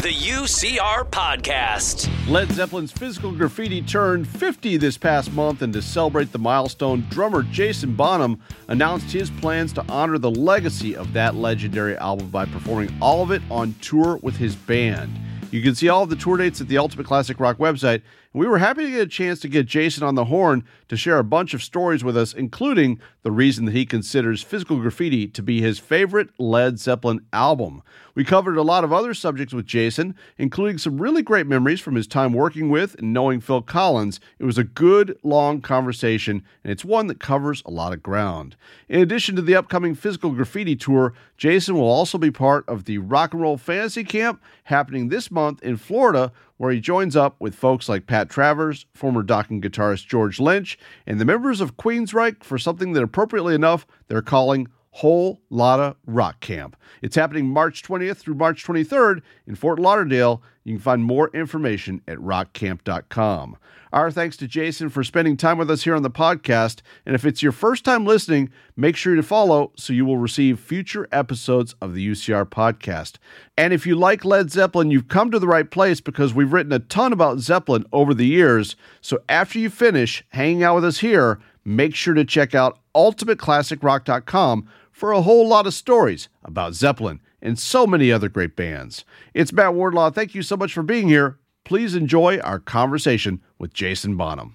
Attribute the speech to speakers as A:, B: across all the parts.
A: The UCR Podcast.
B: Led Zeppelin's Physical Graffiti turned 50 this past month, and to celebrate the milestone, drummer Jason Bonham announced his plans to honor the legacy of that legendary album by performing all of it on tour with his band. You can see all of the tour dates at the Ultimate Classic Rock website, and we were happy to get a chance to get Jason on the horn to share a bunch of stories with us, including the reason that he considers Physical Graffiti to be his favorite Led Zeppelin album. We covered a lot of other subjects with Jason, including some really great memories from his time working with and knowing Phil Collins. It was a good, long conversation, and it's one that covers a lot of ground. In addition to the upcoming Physical Graffiti tour, Jason will also be part of the Rock and Roll Fantasy Camp happening this month in Florida, where he joins up with folks like Pat Travers, former Dokken guitarist George Lynch, and the members of Queensryche for something that, appropriately enough, they're calling Whole Lotta Rock Camp. It's happening March 20th through March 23rd in Fort Lauderdale. You can find more information at rockcamp.com. Our thanks to Jason for spending time with us here on the podcast. And if it's your first time listening, make sure to follow so you will receive future episodes of the UCR podcast. And if you like Led Zeppelin, you've come to the right place, because we've written a ton about Zeppelin over the years. So after you finish hanging out with us here, make sure to check out ultimateclassicrock.com for a whole lot of stories about Zeppelin and so many other great bands. It's Matt Wardlaw. Thank you so much for being here. Please enjoy our conversation with Jason Bonham.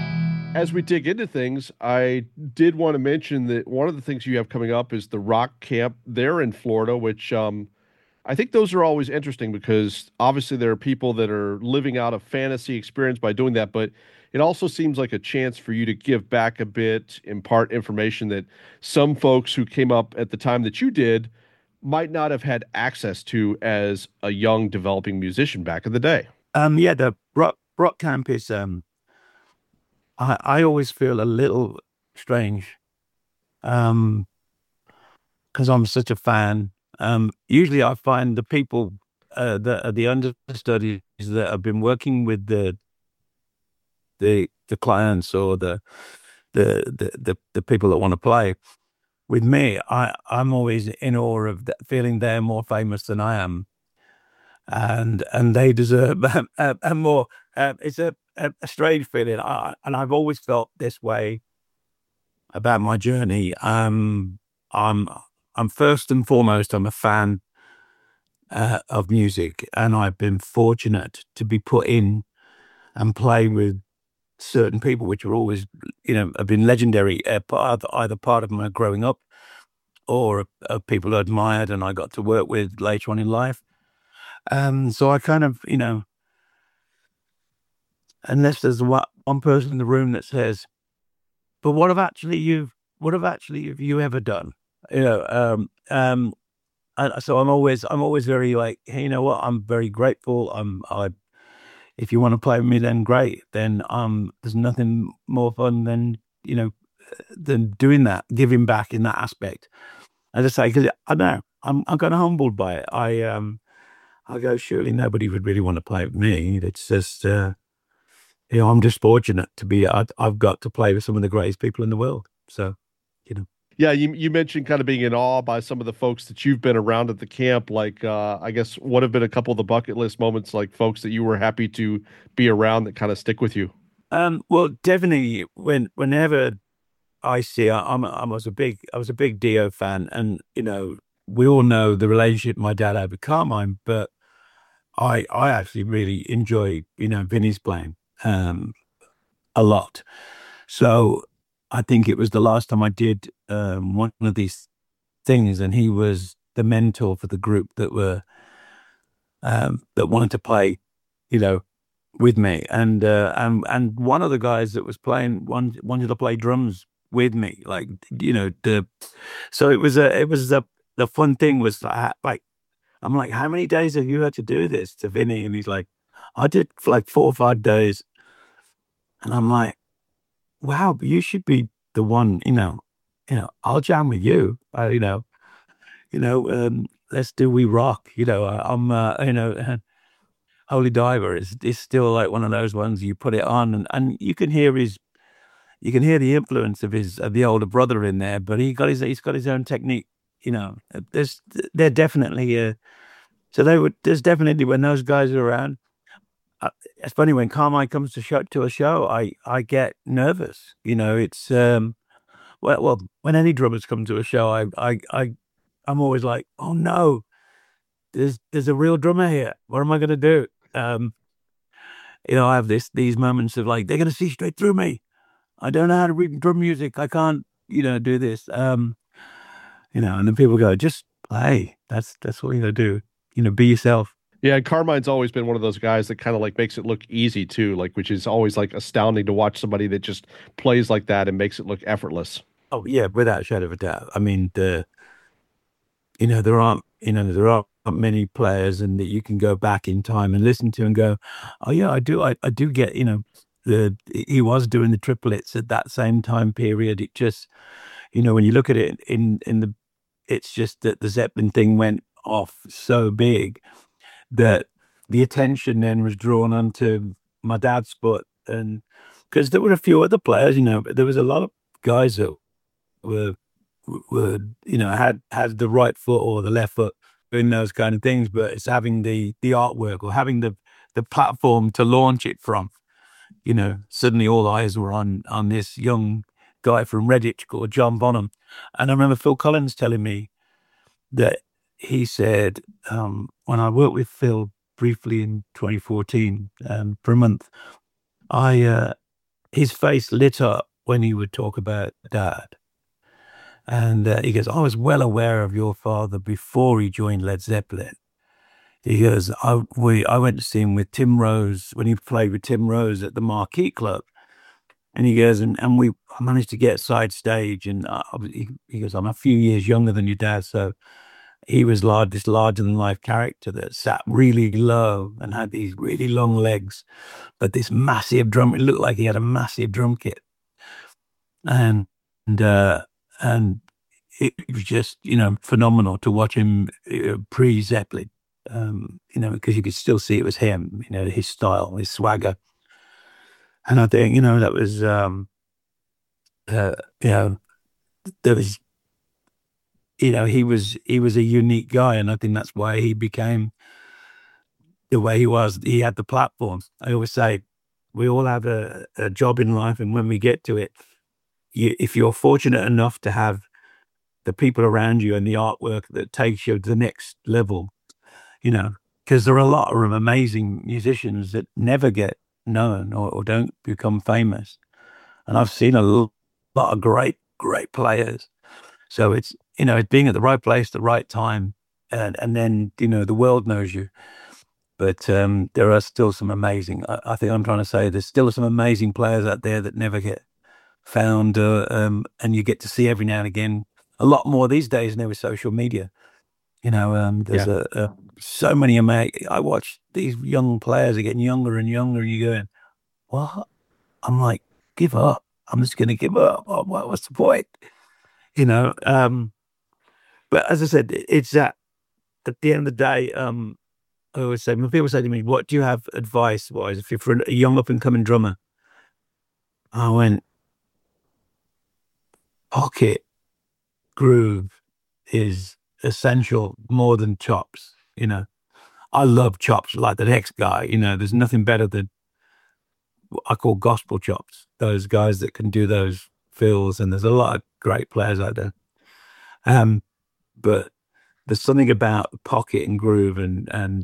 B: As we dig into things, I did want to mention that one of the things you have coming up is the Rock Camp there in Florida, which I think those are always interesting, because obviously there are people that are living out a fantasy experience by doing that, but it also seems like a chance for you to give back a bit, impart information that some folks who came up at the time that you did might not have had access to as a young developing musician back in the day.
C: The rock camp is, I always feel a little strange, because I'm such a fan. Usually I find the people that are the understudies that have been working with the clients or the people that want to play with me. I'm always in awe of feeling they're more famous than I am, and they deserve a more. It's a strange feeling, and I've always felt this way about my journey. I'm first and foremost, I'm a fan of music, and I've been fortunate to be put in and play with certain people, which are always, have been legendary, either part of my growing up or people I admired and I got to work with later on in life. So I kind of, unless there's one person in the room that says, "But what have you ever done?" So I'm always very like, hey, you know what? I'm very grateful. If you want to play with me, then great. Then there's nothing more fun than doing that, giving back in that aspect. As I say, because I know I'm kind of humbled by it. I go, surely nobody would really want to play with me. It's just I'm just fortunate to be. I've got to play with some of the greatest people in the world. So
B: Yeah, you mentioned kind of being in awe by some of the folks that you've been around at the camp. Like, I guess, what have been a couple of the bucket list moments, like folks that you were happy to be around that kind of stick with you?
C: Well, definitely whenever I see, I was a big Dio fan, and we all know the relationship my dad had with Carmine, but I actually really enjoy Vinny's playing a lot. So I think it was the last time I did one of these things, and he was the mentor for the group that wanted to play, with me, and one of the guys that was playing wanted to play drums with me, so it was the fun thing was like I'm like, how many days have you had to do this to Vinny? And he's like, I did like 4 or 5 days, and I'm like, wow, but you should be the one, I'll jam with you, let's do We Rock, Holy Diver is still like one of those ones you put it on and you can hear the influence of the older brother in there, but he's got his own technique, they're definitely So there's definitely, when those guys are around, it's funny when Carmine comes to a show, I get nervous. It's when any drummers come to a show, I'm always like, oh no, there's a real drummer here. What am I going to do? I have these moments of like, they're going to see straight through me. I don't know how to read drum music. I can't, do this. And then people go, just play. That's what you got to do. Be yourself.
B: Yeah, Carmine's always been one of those guys that kind of like makes it look easy too, like, which is always like astounding to watch somebody that just plays like that and makes it look effortless.
C: Oh yeah, without a shadow of a doubt. I mean, there aren't many players, and that you can go back in time and listen to and go, oh yeah, I do get, he was doing the triplets at that same time period. It just, when you look at it it's just that the Zeppelin thing went off so big that the attention then was drawn onto my dad's foot, and because there were a few other players, but there was a lot of guys that were had the right foot or the left foot doing those kind of things, but it's having the artwork or having the platform to launch it from. Suddenly all eyes were on this young guy from Redditch called John Bonham, and I remember Phil Collins telling me that he said, when I worked with Phil briefly in 2014 for a month, his face lit up when he would talk about Dad. And he goes, I was well aware of your father before he joined Led Zeppelin. He goes, I went to see him with Tim Rose when he played with Tim Rose at the Marquee Club. And he goes, and I managed to get side stage. And he goes, I'm a few years younger than your dad, so he was this larger than life character that sat really low and had these really long legs, but this massive drum. It looked like he had a massive drum kit, and it was just phenomenal to watch him pre-Zeppelin, because you could still see it was him, his style, his swagger, and I think that was there was. He was a unique guy, and I think that's why he became the way he was. He had the platform. I always say we all have a job in life, and when we get to it, if you're fortunate enough to have the people around you and the artwork that takes you to the next level, because there are a lot of amazing musicians that never get known or don't become famous. And I've seen a lot of great players. So it's, it's being at the right place, the right time, and then, the world knows you. But there are still some amazing, I think I'm trying to say there's still some amazing players out there that never get found, and you get to see every now and again, a lot more these days now with social media. There's so many amazing, I watch these young players are getting younger and younger, and you're going, what? I'm like, give up. I'm just going to give up. What's the point? But as I said, it's that at the end of the day, I always say, when people say to me, what do you have advice-wise if you're for a young up-and-coming drummer? I went, pocket groove is essential more than chops, I love chops like the next guy, there's nothing better than what I call gospel chops, those guys that can do those fills, and there's a lot of great players out there. But there's something about pocket and groove and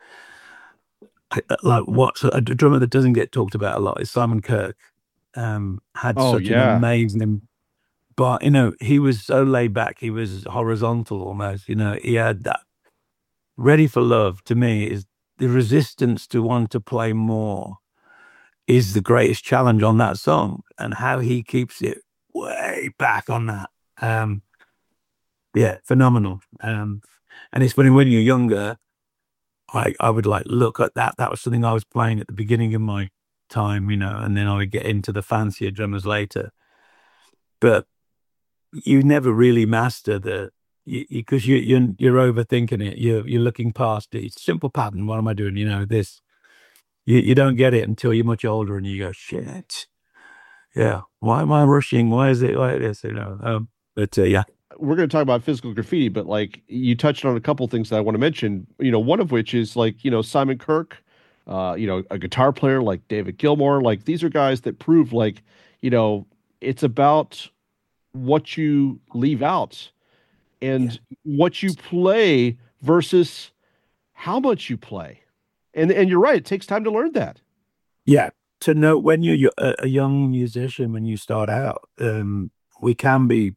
C: like what's a drummer that doesn't get talked about a lot is Simon Kirk. Had such an amazing, but he was so laid back. He was horizontal almost. He had that. Ready for Love to me is the resistance to want to play more is the greatest challenge on that song, and how he keeps it way back on that. Yeah, phenomenal. And it's funny when you're younger, I would like look at that. That was something I was playing at the beginning of my time, and then I would get into the fancier drummers later. But you never really master because you're overthinking it. You're looking past it. It's simple pattern. What am I doing? This. You don't get it until you're much older, and you go, shit. Yeah, why am I rushing? Why is it like this? But yeah.
B: we're going to talk about physical graffiti, but like you touched on a couple things that I want to mention. One of which is like Simon Kirk, a guitar player like David Gilmour. Like these are guys that prove like it's about what you leave out and what you play versus how much you play. And you're right, it takes time to learn that.
C: Yeah, to know when you're a young musician, when you start out, we can be,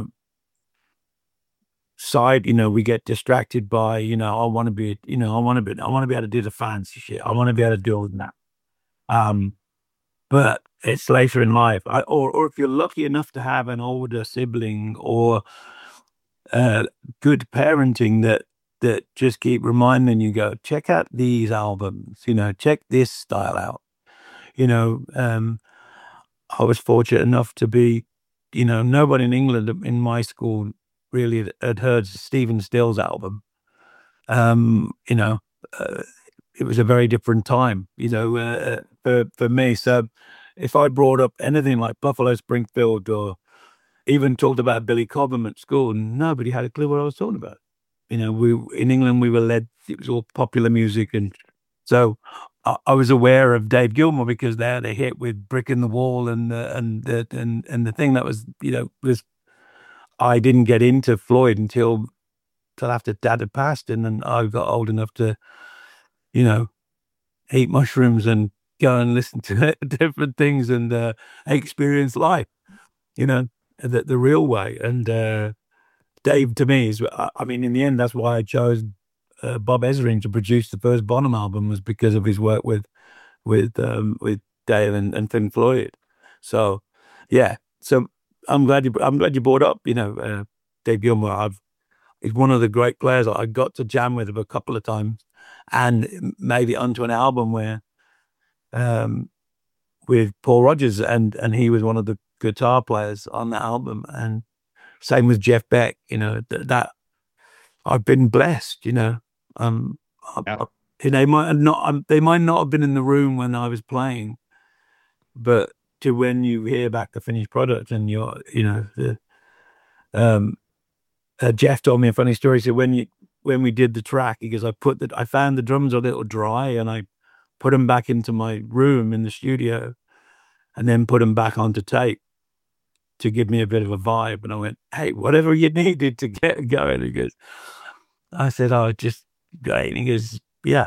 C: we get distracted by, I want to be, I want to be able to do the fancy shit. I want to be able to do all that. But it's later in life, or if you're lucky enough to have an older sibling or good parenting that just keep reminding you, go check out these albums, check this style out. I was fortunate enough to be, nobody in England in my school really had heard Stephen Stills' album. It was a very different time, for me. So if I brought up anything like Buffalo Springfield or even talked about Billy Cobham at school, nobody had a clue what I was talking about. In England, we were led, it was all popular music. And so I was aware of Dave Gilmour because they had a hit with Brick in the Wall and the thing that was, was, I didn't get into Floyd until after Dad had passed. And then I got old enough to, eat mushrooms and go and listen to different things and experience life, the real way. And Dave, to me, is, in the end, that's why I chose Bob Ezrin to produce the first Bonham album, was because of his work with Dave and Pink Floyd. So, yeah. So I'm glad you brought up, Dave Gilmour. He's one of the great players I got to jam with him a couple of times, and made it onto an album where, with Paul Rodgers, and he was one of the guitar players on the album, and same with Jeff Beck. That I've been blessed. They might not have been in the room when I was playing, but to when you hear back the finished product and Jeff told me a funny story. So when we did the track, he goes, I found the drums a little dry and I put them back into my room in the studio and then put them back onto tape to give me a bit of a vibe. And I went, hey, whatever you needed to get going. He goes, I said, oh, just great. And he goes, yeah.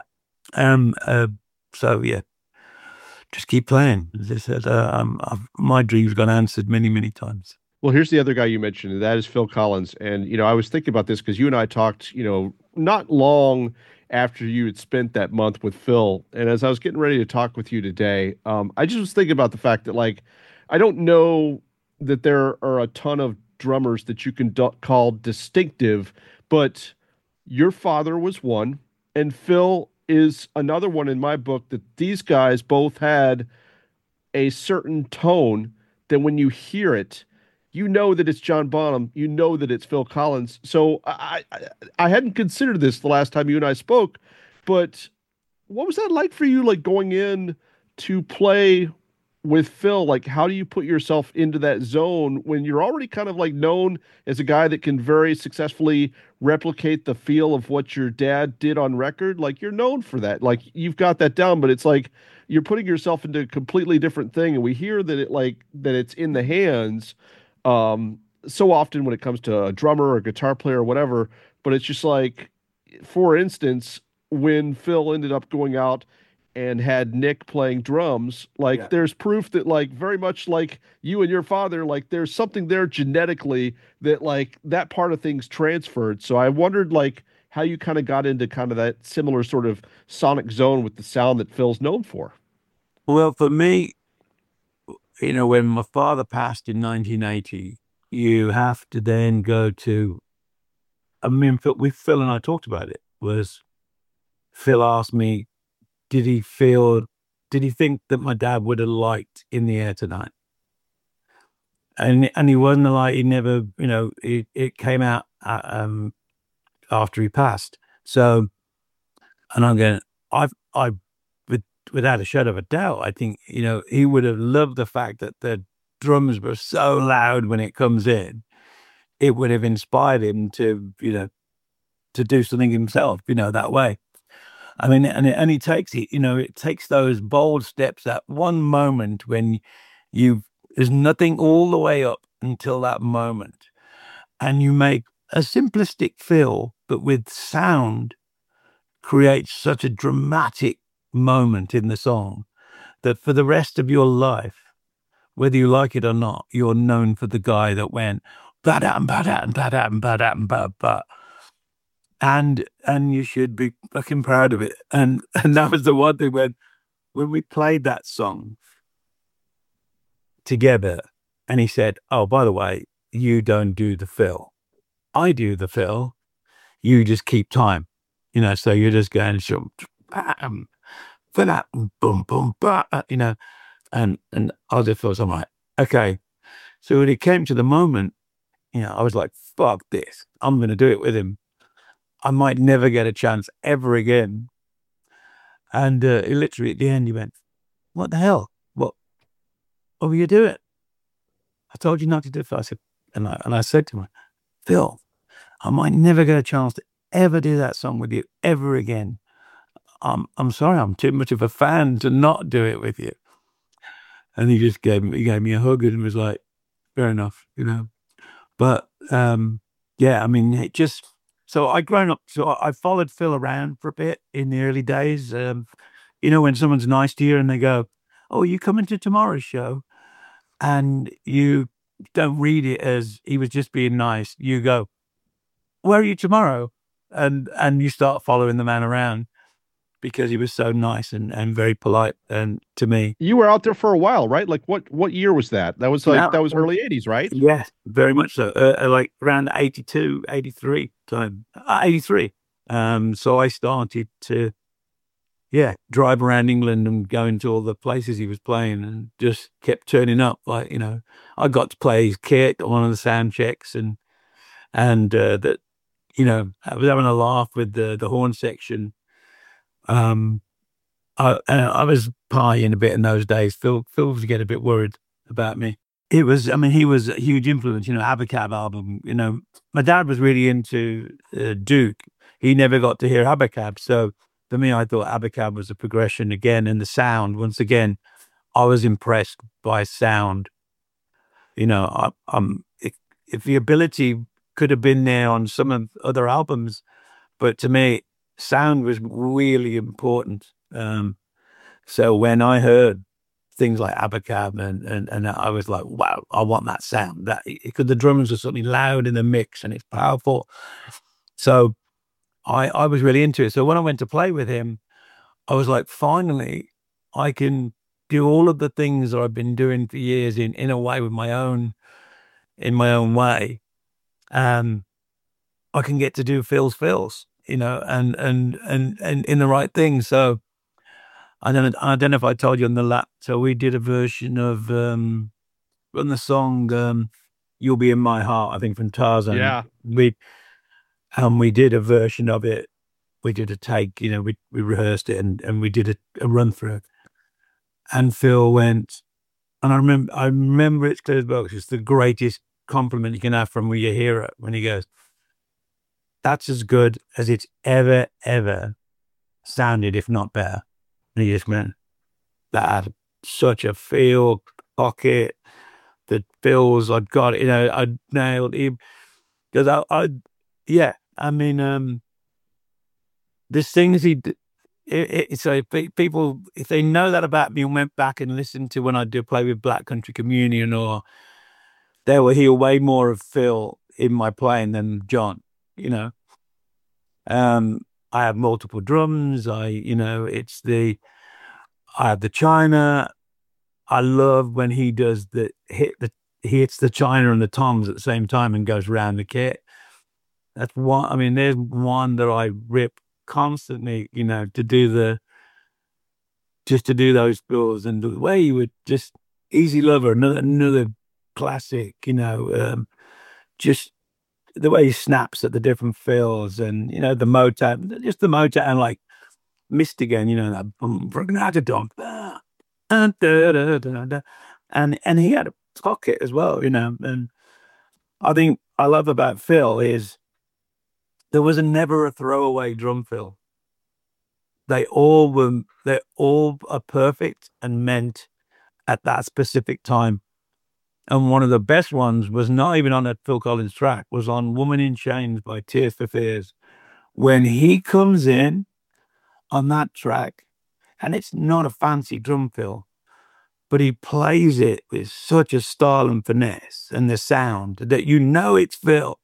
C: So yeah, just keep playing. As I said, my dreams got answered many, many times.
B: Well, here's the other guy you mentioned, and that is Phil Collins. And, I was thinking about this because you and I talked, not long after you had spent that month with Phil. And as I was getting ready to talk with you today, I just was thinking about the fact that, like, I don't know that there are a ton of drummers that you can call distinctive, but your father was one, and Phil is another one in my book, that these guys both had a certain tone that when you hear it, you know that it's John Bonham, you know that it's Phil Collins. So I hadn't considered this the last time you and I spoke, but what was that like for you, like going in to play with Phil? Like, how do you put yourself into that zone when you're already kind of like known as a guy that can very successfully replicate the feel of what your dad did on record? Like, you're known for that. Like, you've got that down, but it's like you're putting yourself into a completely different thing. And we hear that it's in the hands so often when it comes to a drummer or a guitar player or whatever, but it's just like, for instance, when Phil ended up going out and had Nick playing drums, like there's proof that, like, very much like you and your father, like there's something there genetically that, like, that part of things transferred. So I wondered, like, how you kind of got into kind of that similar sort of sonic zone with the sound that Phil's known for.
C: Well, for me, when my father passed in 1980, you have to then go to, Phil and I talked about it, was Phil asked me, did he think that my dad would have liked In the Air Tonight? And he wasn't like, he never, it came out after he passed. So, and I'm going, without a shadow of a doubt, I think, he would have loved the fact that the drums were so loud when it comes in. it would have inspired him to, to do something himself, that way. I mean, and he takes it, it takes those bold steps at one moment when there's nothing all the way up until that moment. And you make a simplistic fill, but with sound, creates such a dramatic moment in the song that for the rest of your life, whether you like it or not, you're known for the guy that went, ba-dam, ba-dam, ba-dam, ba-dam, ba-ba. And you should be fucking proud of it. And that was the one thing when we played that song together, and he said, "Oh, by the way, you don't do the fill. I do the fill. You just keep time. So you're just going, bam, for that, boom, boom, ba, and I just felt, I'm like, okay." So when it came to the moment, I was like, fuck this. I'm going to do it with him. I might never get a chance ever again. And he literally at the end, he went, "What the hell? What were you doing? I told you not to do it." I said, and I said to him, "Phil, I might never get a chance to ever do that song with you ever again. I'm sorry, I'm too much of a fan to not do it with you." And he just gave me a hug and was like, "Fair enough, But yeah, I mean, it just. So I followed Phil around for a bit in the early days. When someone's nice to you and they go, "Oh, you coming to tomorrow's show?" And you don't read it as he was just being nice. You go, "Where are you tomorrow?" And you start following the man around because he was so nice and very polite and to me.
B: You were out there for a while, right? Like what year was that? That was that was early 80s, right?
C: Yes, very much so. Like around 82, 83 time, 83. So I started to, drive around England and go into all the places he was playing and just kept turning up. Like, I got to play his kit on one of the sound checks and that, I was having a laugh with the horn section. I was partying a bit in those days. Phil was getting a bit worried about me. He was a huge influence, Abacab album. My dad was really into Duke. He never got to hear Abacab. So for me, I thought Abacab was a progression again. And the sound, once again, I was impressed by sound. If the ability could have been there on some of other albums, but to me, sound was really important. So when I heard things like Abacab and I was like, wow, I want that sound. That because the drums are suddenly loud in the mix and it's powerful. So I was really into it. So when I went to play with him, I was like, finally, I can do all of the things that I've been doing for years in a way in my own way. I can get to do Phil's, and in the right thing. So I don't know if I told you on the lap. So we did a version of on the song "You'll Be in My Heart," I think from Tarzan.
B: Yeah.
C: We did a version of it. We did a take, we rehearsed it and we did a run through. And Phil went, and I remember it's clear as well. It's the greatest compliment you can have from your hero when he goes, "That's as good as it's ever sounded, if not better." And he just went, that had such a feel, pocket, the fills I'd got, I'd nailed him. Because there's things so people, if they know that about me and went back and listened to when I do play with Black Country Communion, or they will hear way more of Phil in my playing than John, I have multiple drums. I have the China. I love when he does he hits the China and the toms at the same time and goes around the kit. That's one. I mean, there's one that I rip constantly, to do those fills, and the way you would just Easy Lover, another classic, just the way he snaps at the different fills and, the Motown, like Missed Again, that and he had a pocket as well, and I think I love about Phil is there was never a throwaway drum fill. They all are perfect and meant at that specific time. And one of the best ones was not even on that Phil Collins track, was on Woman in Chains by Tears for Fears. When he comes in on that track, and it's not a fancy drum fill, but he plays it with such a style and finesse and the sound that you know it's Phil,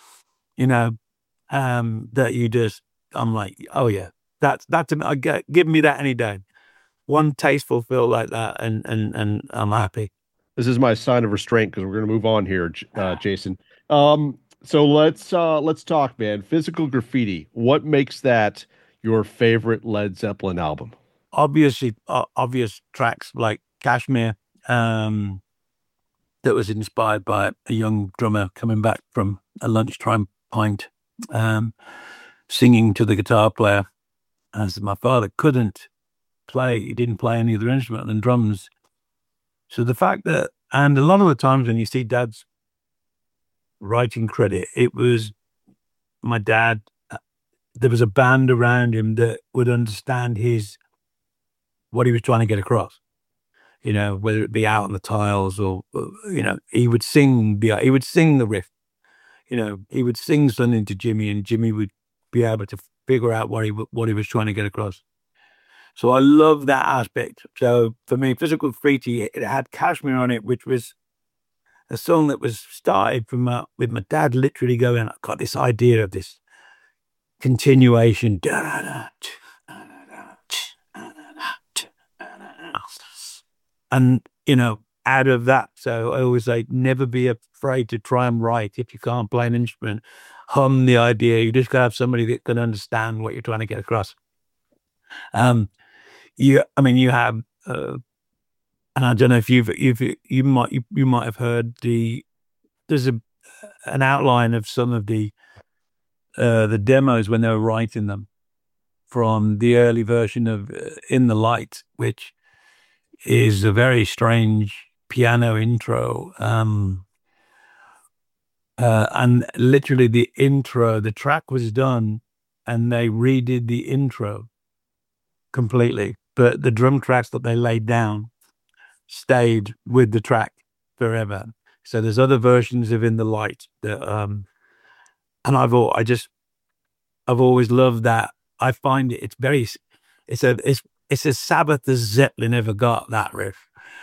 C: that you just, I'm like, oh yeah, that's, give me that any day. One tasteful Phil like that, and I'm happy.
B: This is my sign of restraint because we're going to move on here, Jason. So let's talk, man. Physical Graffiti. What makes that your favorite Led Zeppelin album?
C: Obviously, obvious tracks like Kashmir, that was inspired by a young drummer coming back from a lunchtime pint, singing to the guitar player, as my father couldn't play. He didn't play any other instrument than drums. So the fact that, and a lot of the times when you see Dad's writing credit, it was my dad. There was a band around him that would understand what he was trying to get across. Whether it be Out on the Tiles or he would sing the riff. He would sing something to Jimmy, and Jimmy would be able to figure out what he was trying to get across. So I love that aspect. So for me, Physical Graffiti, it had Kashmir on it, which was a song that was started with my dad literally going, I've got this idea of this continuation. And, out of that, so I always say, never be afraid to try and write. If you can't play an instrument, hum the idea. You just got to have somebody that can understand what you're trying to get across. You have, and I don't know if you might have heard there's an outline of some of the demos when they were writing them from the early version of In the Light, which is a very strange piano intro. And literally the track was done and they redid the intro completely. But the drum tracks that they laid down stayed with the track forever. So there's other versions of In the Light that, and I've always loved that. I find it's as Sabbath as Zeppelin ever got, that riff.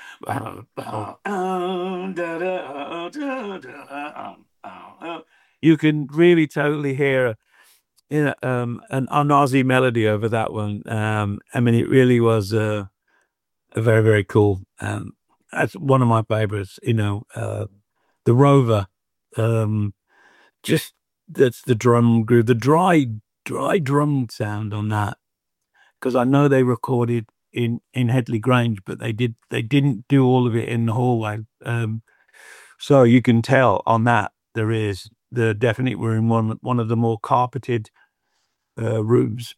C: You can really totally hear an Aussie melody over that one. It really was a very, very cool. That's one of my favorites. The Rover. Just that's the drum groove, the dry drum sound on that. Because I know they recorded in Headley Grange, but they didn't do all of it in the hallway. So you can tell on that they're definitely were in one of the more carpeted rooms.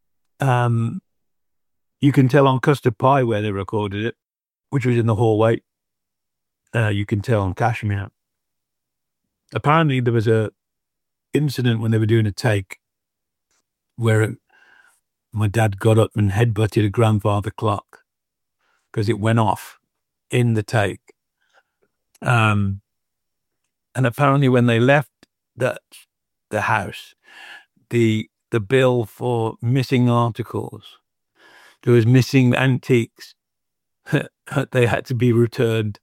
C: You can tell on Custard Pie where they recorded it, which was in the hallway. You can tell on Kashmir. Apparently there was a incident when they were doing a take where my dad got up and headbutted a grandfather clock because it went off in the take. And apparently when they left the house, the bill for missing articles, there was missing antiques, they had to be returned.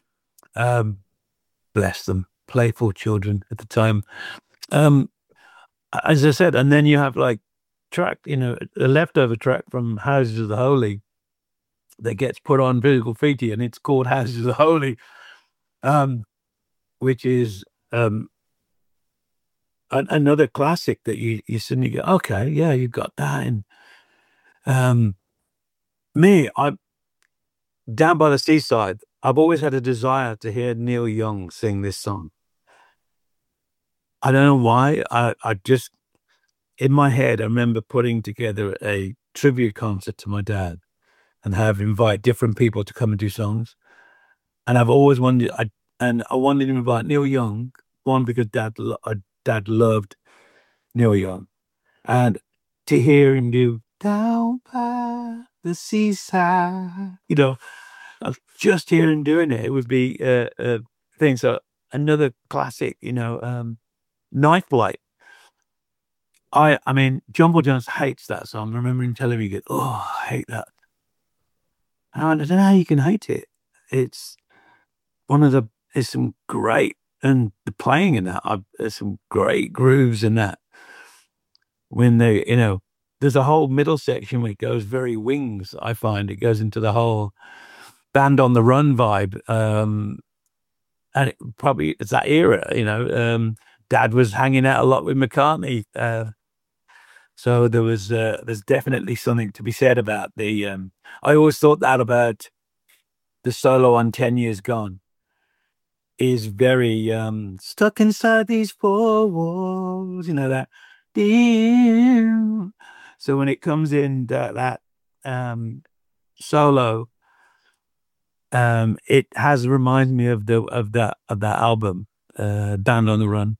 C: Bless them, playful children at the time. As I said, and then you have like track, a leftover track from Houses of the Holy that gets put on Physical Graffiti, and it's called Houses of the Holy, which is another classic that you suddenly go, okay, yeah, you got that. And I'm Down by the Seaside. I've always had a desire to hear Neil Young sing this song. I don't know why. I just, in my head, I remember putting together a trivia concert to my dad and invite different people to come and do songs. And I've always wanted, I wanted to invite Neil Young One, because Dad loved Neil Young, and to hear him do "Down by the Seaside," just hearing him doing it, it would be a thing. So another classic, Night Flight. I mean, John Paul Jones hates that song. I remember him telling me, "Oh, I hate that." And I don't know how you can hate it. It's there's some great, and the playing in that, there's some great grooves in that. When there's a whole middle section where it goes very Wings, I find. It goes into the whole Band on the Run vibe. And it's that era, Dad was hanging out a lot with McCartney. So there's definitely something to be said about I always thought that about the solo on 10 Years Gone is very stuck inside these four walls, that. So when it comes in that solo, it reminds me of that album, Band on the Run.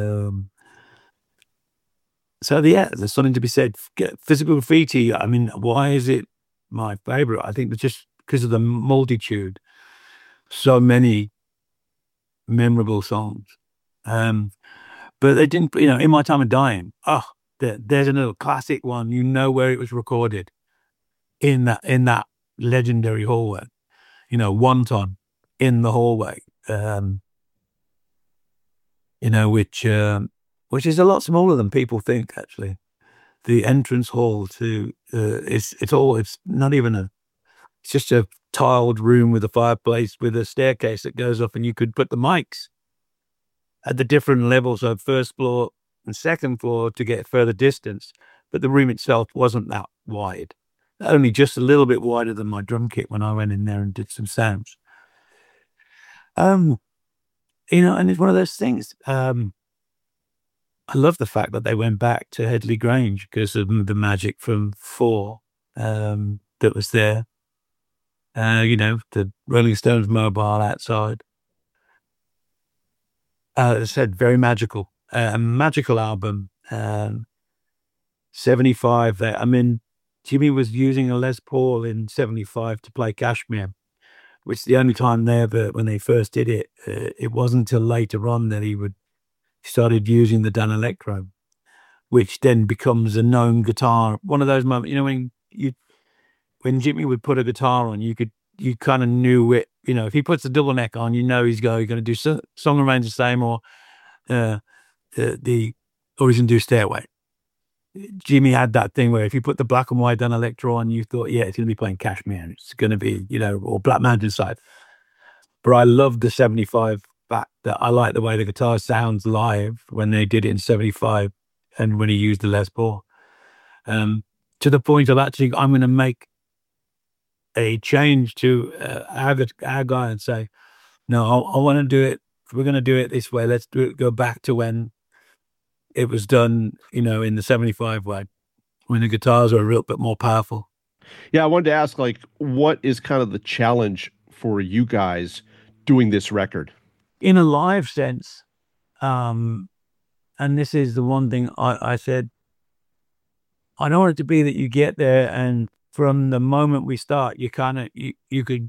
C: So there's something to be said. Physical Graffiti, I mean, why is it my favorite? I think it's just because of the multitude. So many memorable songs. But they didn't, In My Time of Dying. There's another classic one. Where it was recorded in that legendary hallway. Wonton in the hallway. Which is a lot smaller than people think. Actually, the entrance hall to it's not even it's just a tiled room with a fireplace with a staircase that goes up, and you could put the mics at the different levels of first floor and second floor to get further distance. But the room itself wasn't that wide, only just a little bit wider than my drum kit when I went in there and did some sounds. And it's one of those things. I love the fact that they went back to Headley Grange because of the magic from 4 that was there. The Rolling Stones mobile outside. As I said, very magical. A magical album. 75 there. I mean, Jimmy was using a Les Paul in 75 to play Kashmir, which the only time when they first did it, it wasn't until later on that he started using the Dan Electro, which then becomes a known guitar. One of those moments, when Jimmy would put a guitar on, you kind of knew it. If he puts a double neck on, he's going to do Song Remains the Same, or he's going to do Stairway. Jimmy had that thing where if you put the black and white Dan Electro on, you thought, yeah, it's going to be playing Kashmir. It's going to be, or Black Mountain Side. But I love the 75 fact that I like the way the guitar sounds live when they did it in 75 and when he used the Les Paul. To the point of actually, I'm going to make a change to our guy and say, no, I want to do it. We're going to do it this way. Let's go back to when it was done, in the 75 way, when the guitars are a little bit more powerful.
B: Yeah, I wanted to ask, what is kind of the challenge for you guys doing this record?
C: In a live sense, and this is the one thing I said, I don't want it to be that you get there and from the moment we start, you kind of, you could,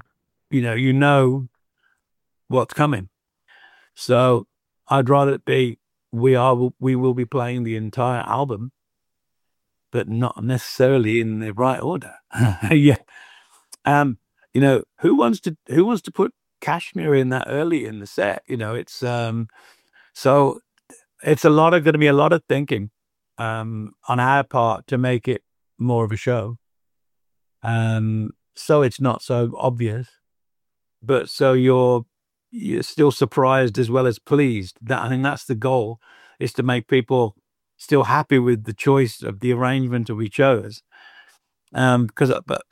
C: what's coming. So I'd rather it be, we will be playing the entire album, but not necessarily in the right order. Yeah. Who wants to put Kashmir in that early in the set? It's so it's going to be a lot of thinking on our part to make it more of a show. So it's not so obvious, but so you're still surprised as well as pleased. I think that's the goal, is to make people still happy with the choice of the arrangement that we chose. Because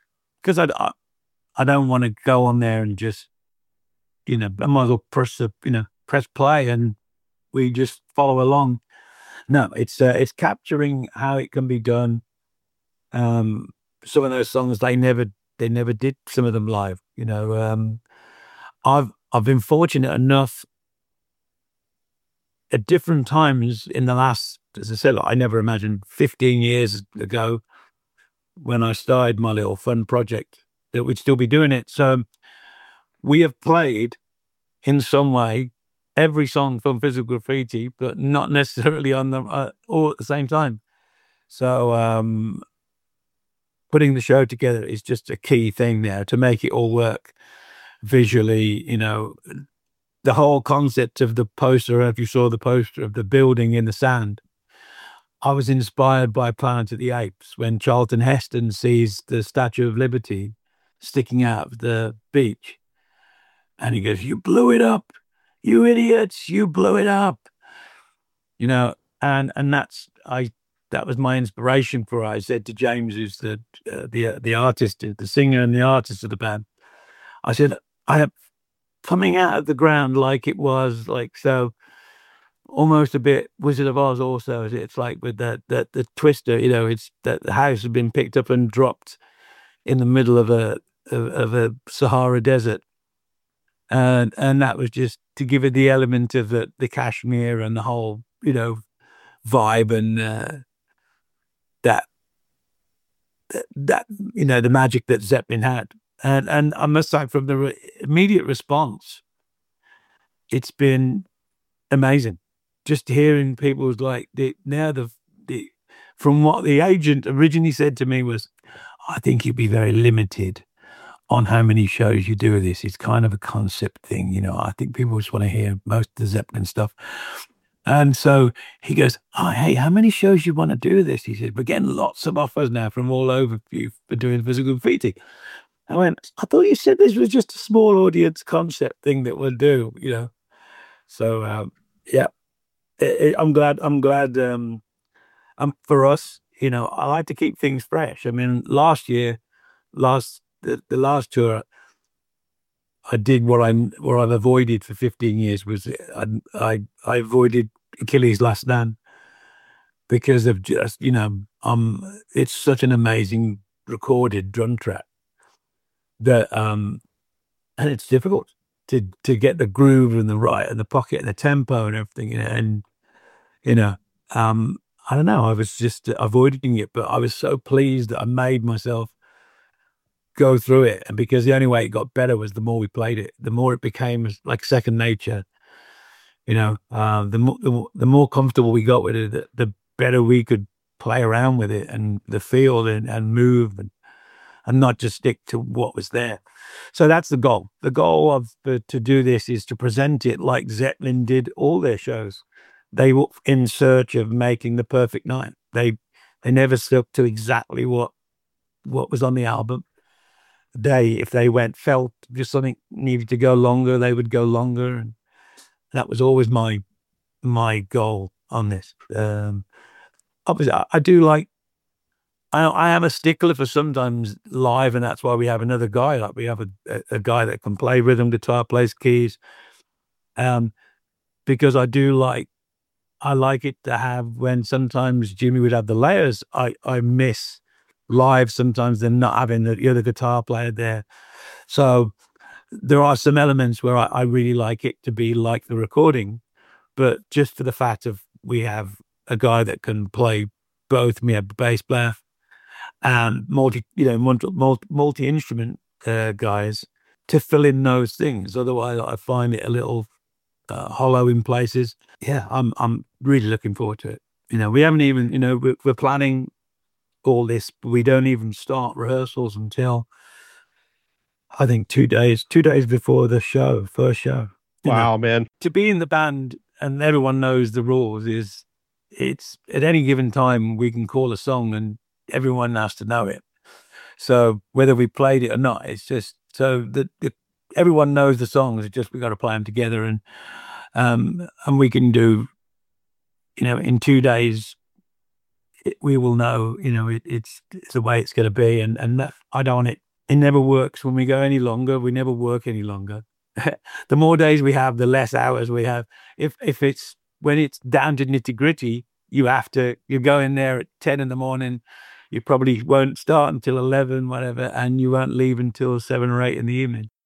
C: I don't want to go on there and just, I might as well press play and we just follow along. No, it's capturing how it can be done. Some of those songs they never did some of them live. I've been fortunate enough at different times in the last, as I said, I never imagined 15 years ago when I started my little fun project that we'd still be doing it. So we have played in some way every song from Physical Graffiti, but not necessarily on them all at the same time. So putting the show together is just a key thing there to make it all work visually. The whole concept of the poster, if you saw the poster of the building in the sand, I was inspired by Planet of the Apes when Charlton Heston sees the Statue of Liberty sticking out of the beach. And he goes, "You blew it up, you idiots, you blew it up." And that was my inspiration for it. I said to James, who's the artist, the singer and the artist of the band, I said, I am coming out of the ground like it was like, so almost a bit Wizard of Oz also. It's like with the twister, it's that the house had been picked up and dropped in the middle of a Sahara desert. And that was just to give it the element of the cashmere and the whole, vibe and that the magic that Zeppelin had. And I must say, from the immediate response, it's been amazing. Just hearing people's from what the agent originally said to me was, "I think you'd be very limited on how many shows you do of this. It's kind of a concept thing, I think people just want to hear most of the Zeppelin stuff." And so he goes, "Oh, hey, how many shows you want to do this?" He said, "We're getting lots of offers now from all over you for doing Physical Graffiti." I went, "I thought you said this was just a small audience concept thing that we'll do, So, yeah, I'm glad, for us, I like to keep things fresh. I mean, the last tour, I did what I've avoided for 15 years was I avoided Achilles' Last Stand because of just, it's such an amazing recorded drum track that, and it's difficult to get the groove and the right and the pocket and the tempo and everything, I don't know, I was just avoiding it, but I was so pleased that I made myself go through it. And because the only way it got better was the more we played it, the more it became like second nature. The more comfortable we got with it, the better we could play around with it and the feel and move and not just stick to what was there. So that's the goal. The goal of to do this is to present it like Zeppelin did all their shows. They were in search of making the perfect night. They never stuck to exactly what was on the album. If they felt just something needed to go longer, they would go longer, and that was always my goal on this. Obviously, I do like. I am a stickler for sometimes live, and that's why we have another guy. Like we have a guy that can play rhythm guitar, plays keys, because I like it to have when sometimes Jimmy would have the layers. I miss live sometimes them not having the other guitar player there. So there are some elements where I really like it to be like the recording, but just for the fact of we have a guy that can play both, we have a bass player and multi-instrument guys to fill in those things. Otherwise I find it a little hollow in places. Yeah, I'm really looking forward to it. We haven't even, we're planning all this, but we don't even start rehearsals until I think 2 days before the first show.
B: Wow, man.
C: To be in the band and everyone knows the rules it's at any given time we can call a song and everyone has to know it. So whether we played it or not, it's just so that everyone knows the songs. It's just we got to play them together and we can do, in 2 days. We will know, it's the way it's going to be, and that, I don't want it. It never works when we go any longer. We never work any longer. The more days we have, the less hours we have. If it's when it's down to nitty gritty, you go in there at 10 in the morning. You probably won't start until 11, whatever, and you won't leave until 7 or 8 in the evening.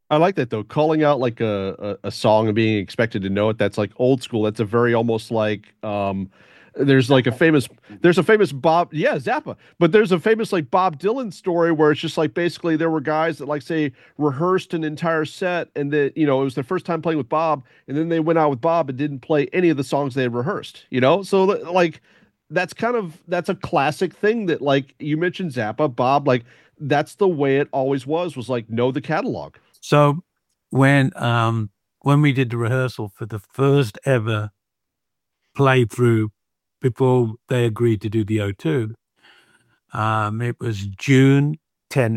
B: I like that though. Calling out like a song and being expected to know it. That's like old school. That's a very almost like there's like a famous Bob, yeah, Zappa. But there's a famous like Bob Dylan story where it's just like basically there were guys that like say rehearsed an entire set and that it was their first time playing with Bob and then they went out with Bob and didn't play any of the songs they had rehearsed, So like that's a classic thing that like you mentioned Zappa, Bob, like that's the way it always was like know the catalog.
C: So when we did the rehearsal for the first ever playthrough before they agreed to do the O2, it was June 10th,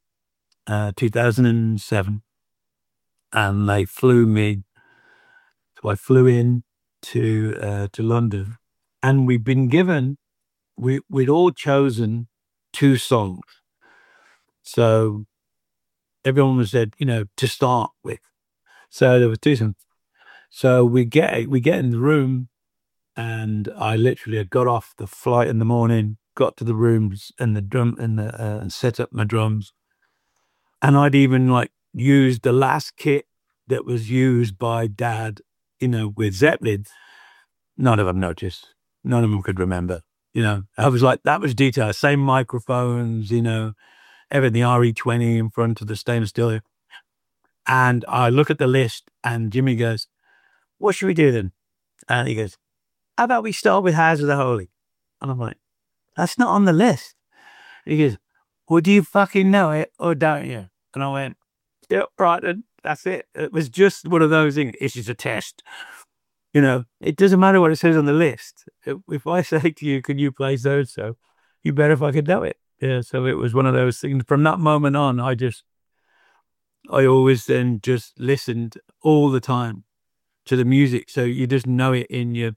C: 2007, and they flew me. So I flew in to London, and we'd all chosen 2 songs. So everyone was said, to start with. So there were 2 songs. So we get in the room, and I literally had got off the flight in the morning, got to the rooms and the drum and set up my drums, and I'd even like used the last kit that was used by Dad, with Zeppelin. None of them noticed. None of them could remember. I was like, that was detail. Same microphones, everything, the RE20 in front of the stainless steel. And I look at the list, and Jimmy goes, "What should we do then?" And he goes, "How about we start with House of the Holy?" And I'm like, "That's not on the list." And he goes, "Well, do you fucking know it or don't you?" And I went, "Yeah, right then, that's it." It was just one of those things. It's just a test. It doesn't matter what it says on the list. If I say to you, "Can you play so?" you better fucking know it. Yeah, so it was one of those things. From that moment on, I always then just listened all the time to the music. So you just know it in your,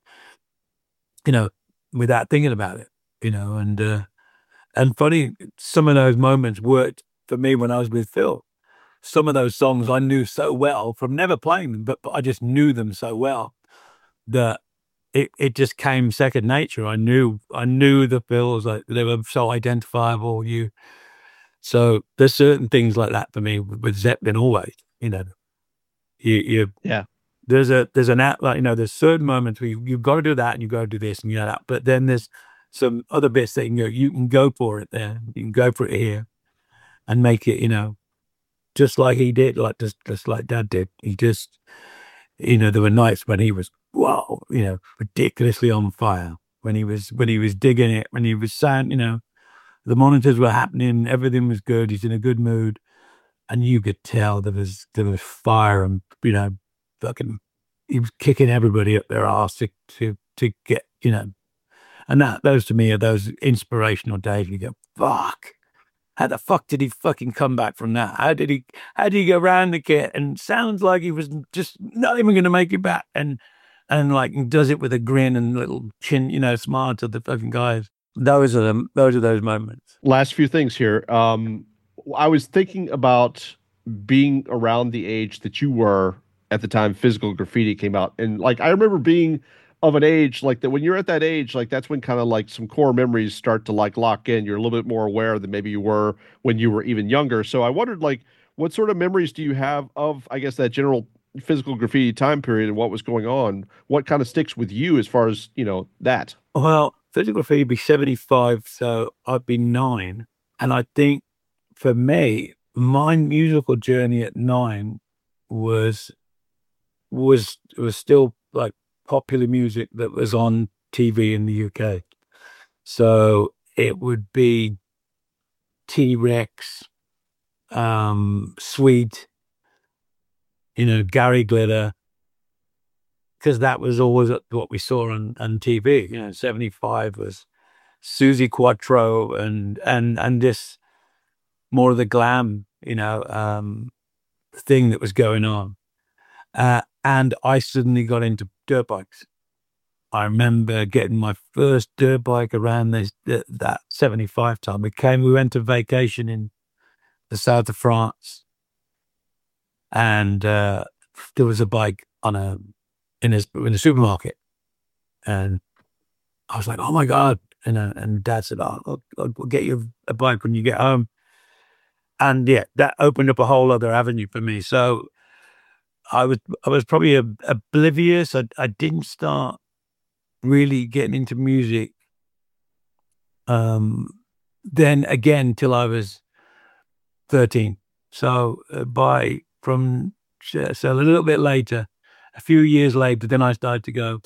C: without thinking about it, and funny, some of those moments worked for me when I was with Phil. Some of those songs I knew so well from never playing them, but I just knew them so well that it just came second nature. I knew the Phils, like they were so identifiable. So there's certain things like that for me with Zeppelin always, you
B: Yeah.
C: there's an app, like, there's certain moments where you've got to do that and you've got to do this and that, but then there's some other bits that you can go for it there. You can go for it here and make it, just like he did, like just like Dad did. He just, there were nights when he was, wow, ridiculously on fire, when he was digging it, when he was saying, the monitors were happening, everything was good, he's in a good mood, and you could tell there was fire and, fucking, he was kicking everybody up their arse to get, and those to me are those inspirational days. You go, fuck, how the fuck did he fucking come back from that? How did he go around the kit and sounds like he was just not even going to make it back, and like does it with a grin and little chin, smile to the fucking guys. Those are those moments.
B: Last few things here. I was thinking about being around the age that you were at the time Physical Graffiti came out. And like, I remember being of an age like that. When you're at that age, like that's when kind of like some core memories start to like lock in. You're a little bit more aware than maybe you were when you were even younger. So I wondered, like, what sort of memories do you have of, I guess, that general Physical Graffiti time period and what was going on? What kind of sticks with you as far as, that?
C: Well, Physical Graffiti would be 75, so I'd be 9. And I think for me, my musical journey at 9 was still like popular music that was on TV in the UK. So it would be T-Rex, Sweet, Gary Glitter, because that was always what we saw on TV. 75 was Susie Quattro and this more of the glam, thing that was going on. And I suddenly got into dirt bikes. I remember getting my first dirt bike around that 75 time. We went to vacation in the south of France, and there was a bike in a supermarket, and I was like, "Oh my God!" And Dad said, "I'll get you a bike when you get home." and yeah, that opened up a whole other avenue for me. So I was probably oblivious. I didn't start really getting into music then again till I was 13. So so a little bit later, a few years later, then I started to go,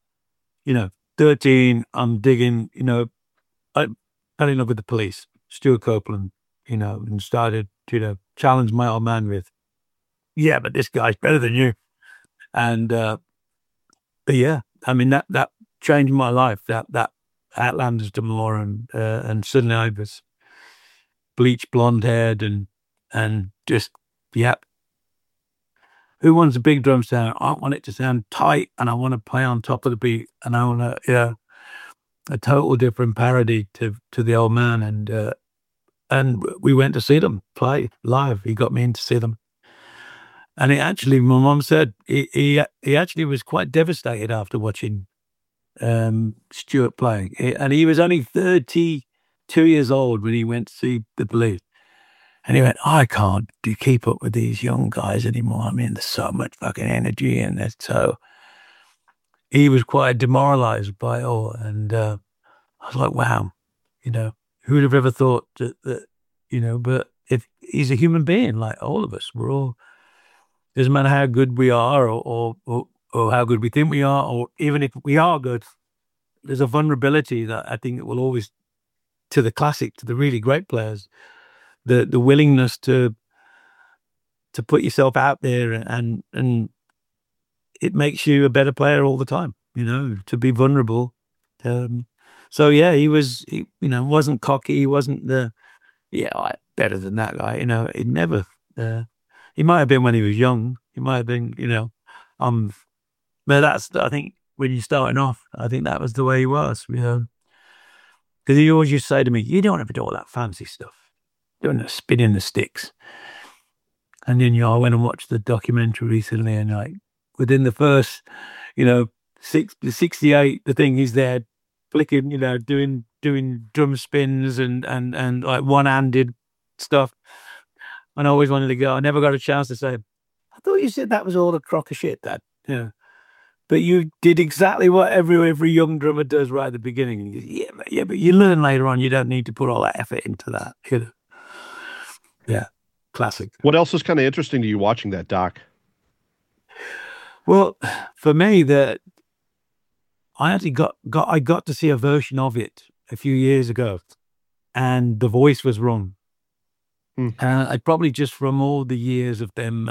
C: 13, I'm digging, I fell in love with the Police, Stuart Copeland, and started to, challenge my old man with, yeah, but this guy's better than you. And, but yeah, I mean, that changed my life, that Outlanders D'Amour and suddenly I was bleached blonde haired and just, yeah. Who wants a big drum sound? I want it to sound tight and I want to play on top of the beat and I want to, a total different parody to the old man. And we went to see them play live. He got me in to see them. And my mum said he actually was quite devastated after watching Stuart playing. And he was only 32 years old when he went to see the Police. And he went, I can't keep up with these young guys anymore. I mean, there's so much fucking energy in it. So he was quite demoralized by it all. And I was like, wow, who would have ever thought that but if he's a human being, like all of us, doesn't matter how good we are or how good we think we are, or even if we are good, there's a vulnerability that I think it will always, to the really great players, the willingness to put yourself out there and it makes you a better player all the time, to be vulnerable. So yeah, he wasn't cocky. He wasn't better than that guy. He never, he might have been when he was young. He might have been, but I think when you're starting off, I think that was the way he was, because he always used to say to me, you don't have to do all that fancy stuff. Doing the spinning the sticks. And then, I went and watched the documentary recently and like within the first, 68, the thing is there flicking, doing drum spins and like one-handed stuff. And I always wanted to go. I never got a chance to say, I thought you said that was all a crock of shit, Dad. Yeah. But you did exactly what every young drummer does right at the beginning. And you go, yeah, but you learn later on, you don't need to put all that effort into that. Yeah, classic.
B: What else was kind of interesting to you watching that doc?
C: Well, for me, I actually got to see a version of it a few years ago, and the voice was wrong. I probably just from all the years of them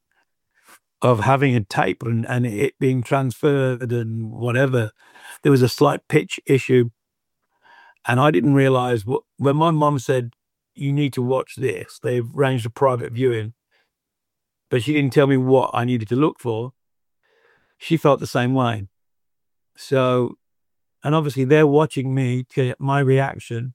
C: of having a tape and it being transferred and whatever, there was a slight pitch issue, and I didn't realize when my mom said, you need to watch this. They've arranged a private viewing, but she didn't tell me what I needed to look for. She felt the same way. So, and obviously they're watching me to get my reaction.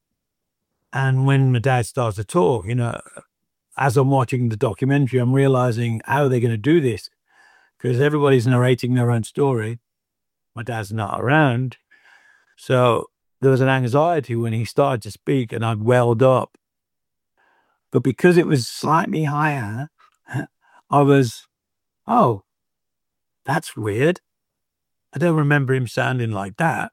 C: And when my dad starts to talk, as I'm watching the documentary, I'm realizing how they're going to do this because everybody's narrating their own story. My dad's not around. So there was an anxiety when he started to speak and I welled up. But because it was slightly higher, I was, oh, that's weird. I don't remember him sounding like that.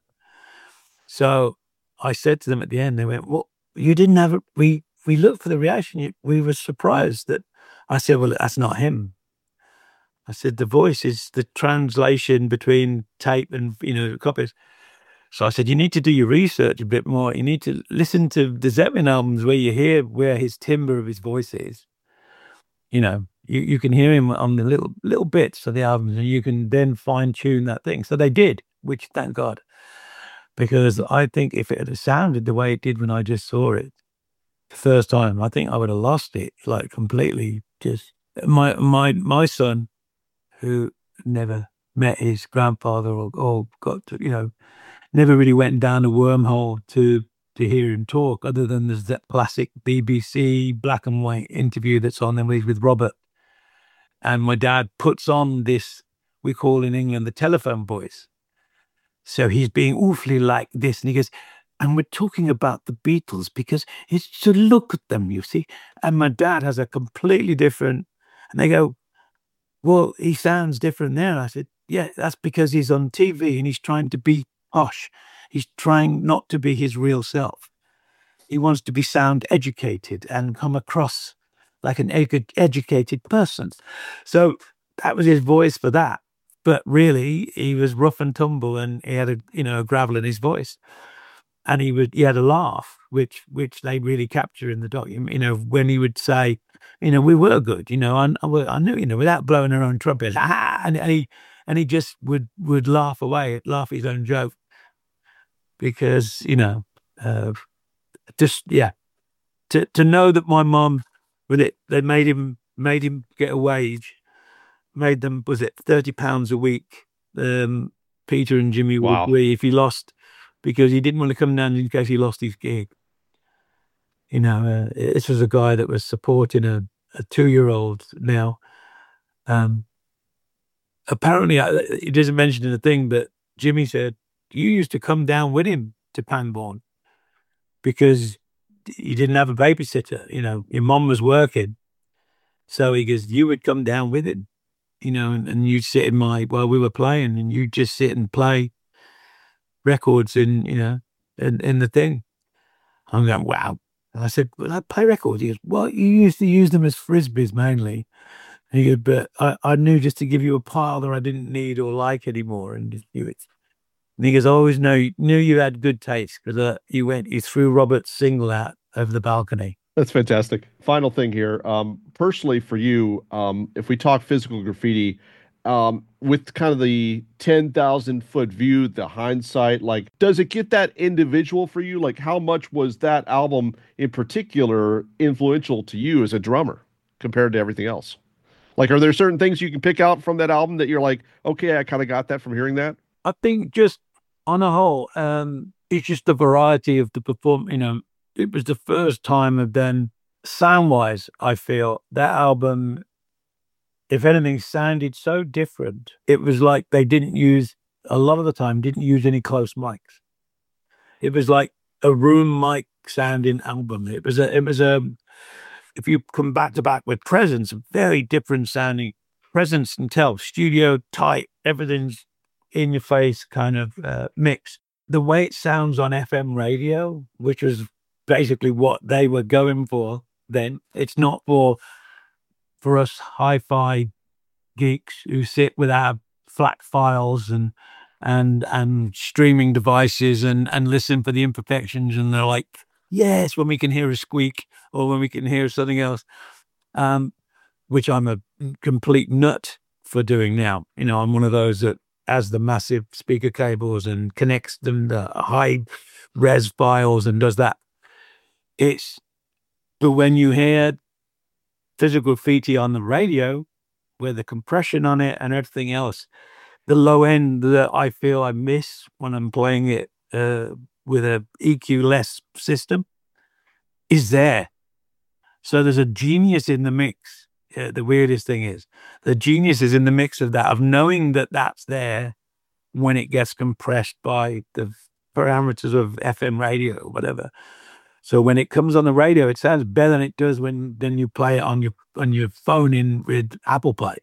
C: So I said to them at the end, they went, well, you didn't have we looked for the reaction. We were surprised that. I said, well, that's not him. I said, the voice is the translation between tape and, copies. So I said, you need to do your research a bit more. You need to listen to the Zeppelin albums where you hear where his timbre of his voice is. You can hear him on the little bits of the albums and you can then fine tune that thing. So they did, which thank God, because I think if it had sounded the way it did when I just saw it the first time, I think I would have lost it like completely. Just my son, who never met his grandfather or got to, never really went down a wormhole to hear him talk, other than there's that classic BBC black and white interview that's on there with Robert. And my dad puts on this, we call in England the telephone voice. So he's being awfully like this. And he goes, And we're talking about the Beatles because it's to look at them, you see. And my dad has a completely different, and they go, well, he sounds different there. I said, yeah, that's because he's on TV and he's trying to be posh. He's trying not to be his real self. He wants to be sound educated and come across like an educated person. So that was his voice for that. But really, he was rough and tumble, and he had a gravel in his voice, and he had a laugh, which they really capture in the document. When he would say, we were good. I knew, without blowing our own trumpet, and he just would laugh his own joke, because to know that my mum, with it, they made him get a wage, made them, was it £30 a week? Peter and Jimmy would
B: Wow.
C: agree if he lost, because he didn't want to come down in case he lost his gig. This was a guy that was supporting a 2-year-old now. Apparently, he doesn't mention in the thing, but Jimmy said, you used to come down with him to Pangbourne because you didn't have a babysitter. Your mom was working. So he goes, you would come down with him, and you'd sit while we were playing, and you'd just sit and play records in the thing. I'm going, wow. And I said, well, I play records. He goes, well, you used to use them as frisbees mainly. And he goes, but I knew just to give you a pile that I didn't need or like anymore. And just knew it. And he goes, I always knew you had good taste because you threw Robert's single out over the balcony.
B: That's fantastic. Final thing here. Personally for you, if we talk physical graffiti, with kind of the 10,000-foot view, the hindsight, like, does it get that individual for you? Like, how much was that album in particular influential to you as a drummer compared to everything else? Like, are there certain things you can pick out from that album that you're like, okay, I kind of got that from hearing that?
C: I think just on a whole, it's just the variety of the performance. It was the first time I've done sound-wise, I feel that album, if anything, sounded so different. It was like they didn't use any close mics. It was like a room mic sounding album. It was if you come back to back with Presence, a very different sounding Presence and Tell, studio tight, everything's in your face kind of mix. The way it sounds on FM radio, which was basically what they were going for then, it's not for us hi-fi geeks who sit with our FLAC files and streaming devices and listen for the imperfections, and they're like, yes, when we can hear a squeak or when we can hear something else, which I'm a complete nut for doing now. I'm one of those that has the massive speaker cables and connects them to high res files and does that. But when you hear physical graffiti on the radio, with the compression on it and everything else, the low end that I feel I miss when I'm playing it with a EQ-less system is there. So there's a genius in the mix. The weirdest thing is the genius is in the mix of that, of knowing that that's there when it gets compressed by the parameters of FM radio or whatever. So when it comes on the radio, it sounds better than it does when you play it on your phone in with Apple Play,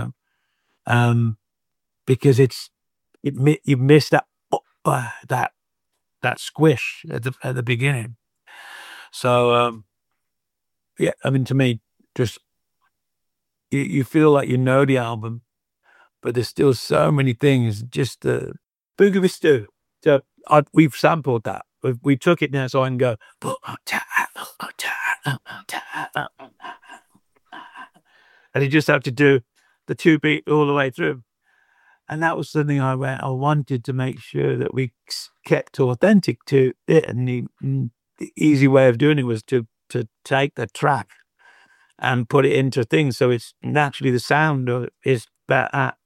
C: because you miss that squish at the beginning. So to me, just you feel like you know the album, but there's still so many things. Just the Boogie Stew. So we've sampled that. We took it now, so I can go. And you just have to do the 2 beat all the way through. And that was something I wanted to make sure that we kept authentic to it. And the easy way of doing it was to take the track and put it into things. So it's naturally the sound is that.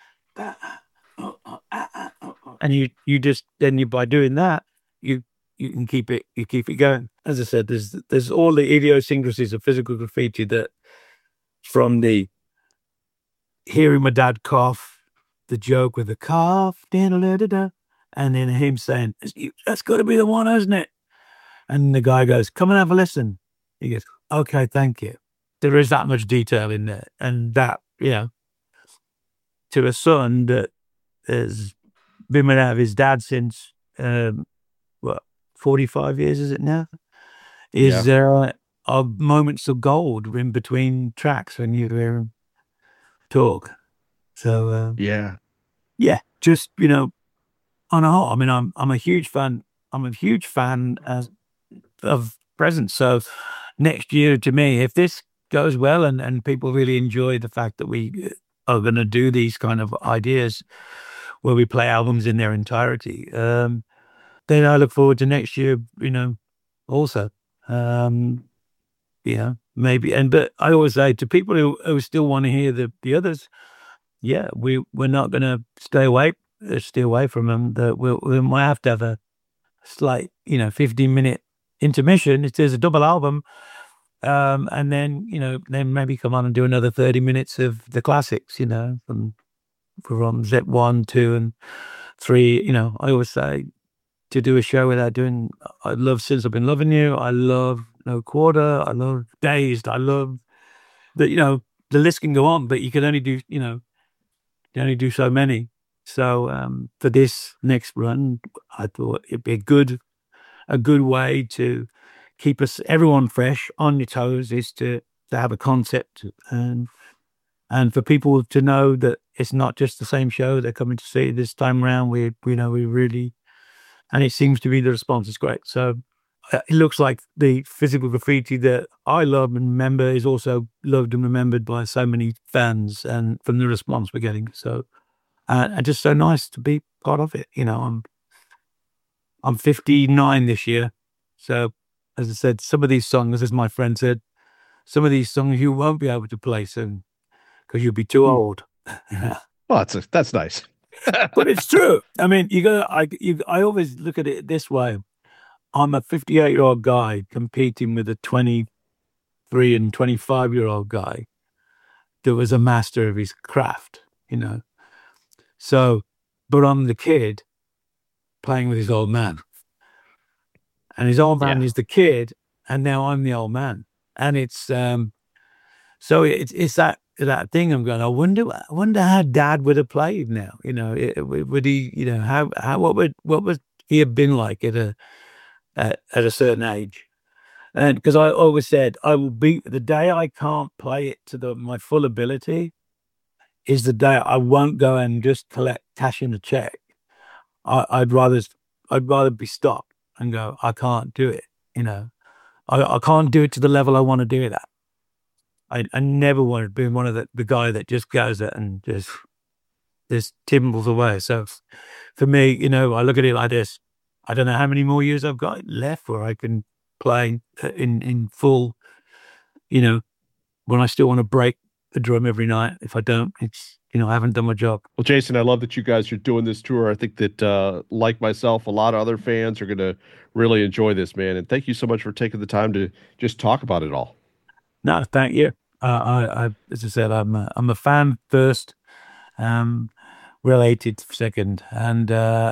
C: And you just, by doing that, you can keep it going. As I said, there's all the idiosyncrasies of physical graffiti, that from the hearing my dad cough, the joke with the cough, and And then him saying, "That's got to be the one, hasn't it?" And the guy goes, "Come and have a listen." He goes, "Okay, thank you." There is that much detail in there. And that, to a son that has been without his dad since, 45 years, is it now? There are moments of gold in between tracks when you hear him talk. So, just, on a whole, I mean, I'm a huge fan. I'm a huge fan of Presence. So next year, to me, if this goes well and people really enjoy the fact that we are going to do these kind of ideas where we play albums in their entirety, then I look forward to next year, also. Maybe. But I always say to people who still want to hear the others, we're not going to stay away from them. That we might have to have a slight, 15-minute intermission. It is a double album. And then maybe come on and do another 30 minutes of the classics, from Zep 1, 2, and 3. I always say to do a show without doing, I love Since I've Been Loving You. I love No Quarter. I love Dazed. I love that, the list can go on, but you can only do, so many. So, for this next run, I thought it'd be a good way to keep everyone fresh on your toes is to have a concept and for people to know that it's not just the same show they're coming to see this time around. We really, and it seems to be the response is great. So it looks like the Physical Graffiti that I love and remember is also loved and remembered by so many fans, and from the response we're getting. So, and just so nice to be part of it. I'm 59 this year. So, as I said, some of these songs, as my friend said, some of these songs you won't be able to play soon because you'll be too old.
B: Well, that's nice.
C: But it's true. I mean, I always look at it this way. I'm a 58-year-old guy competing with a 23 and 25-year-old guy that was a master of his craft, So, but I'm the kid playing with his old man. And his old man is the kid, and now I'm the old man. And it's so it's that thing. I'm going, I wonder how Dad would have played now. Would he? What would he have been like at a certain age? And because I always said I will be the day I can't play it to my full ability is the day I won't go and just cash in a check. I'd rather be stopped and go, I can't do it. I can't do it to the level I want to do it at. I never want to be one of the guy that just goes there and just timbles away. So for me, I look at it like this. I don't know how many more years I've got left where I can play in full, when I still want to break the drum every night. If I don't, it's, I haven't done my job.
B: Well, Jason, I love that you guys are doing this tour. I think that, like myself, a lot of other fans are going to really enjoy this, man. And thank you so much for taking the time to just talk about it all.
C: No, thank you. I as I said, I'm a fan first, related second, and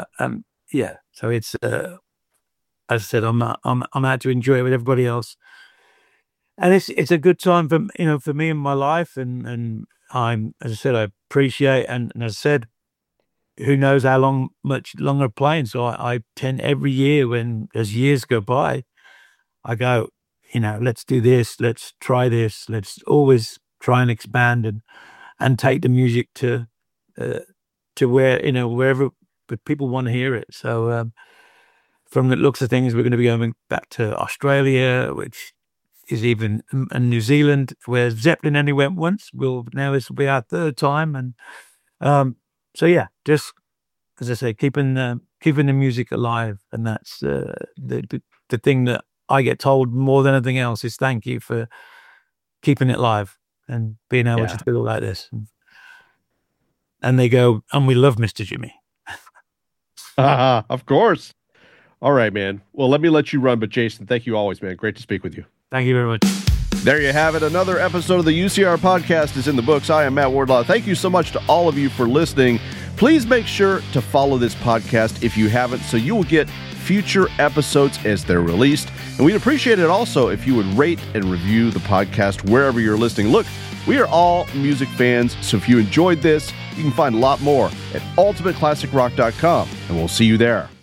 C: so it's as I said, I'm out to enjoy it with everybody else, and it's a good time for me in my life, and I'm, as I said, I appreciate, and as I said, who knows how much longer playing. So I tend every year as years go by, I go, let's do this, let's try this, let's always try and expand and take the music to where, wherever but people want to hear it. So from the looks of things, we're going to be going back to Australia, which is even in New Zealand, where Zeppelin only went once. This will be our third time. And so, yeah, just, as I say, keeping the music alive. And that's the thing that I get told more than anything else is thank you for keeping it live and being able to do it like this. And they go, and we love Mr. Jimmy.
B: Of course. All right, man. Well, let me let you run, but Jason, thank you always, man. Great to speak with you.
C: Thank you very much.
B: There you have it. Another episode of the UCR podcast is in the books. I am Matt Wardlaw. Thank you so much to all of you for listening. Please Please make sure to follow this podcast if you haven't, so you will get future episodes as they're released. And we'd appreciate it also if you would rate and review the podcast wherever you're listening. Look, we are all music fans, so if you enjoyed this, you can find a lot more at ultimateclassicrock.com, and we'll see you there.